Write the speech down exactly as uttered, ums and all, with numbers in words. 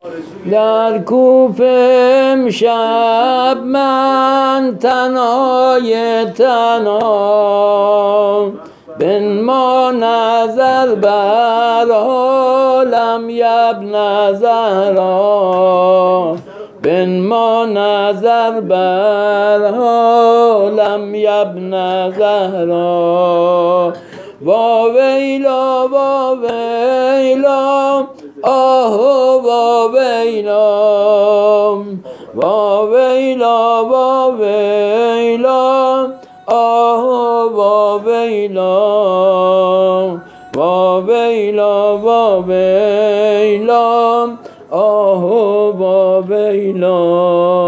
در کوفه امشب من تنهای تنها، بنما نظر بر حالم یبن زهرا، بنما نظر بر حالم یبن زهرا. وا ویلا وا ویلا آه وا ویلا، وا ویلا وا ویلا آه وا ویلا، وا ویلا وا ویلا آه وا ویلا.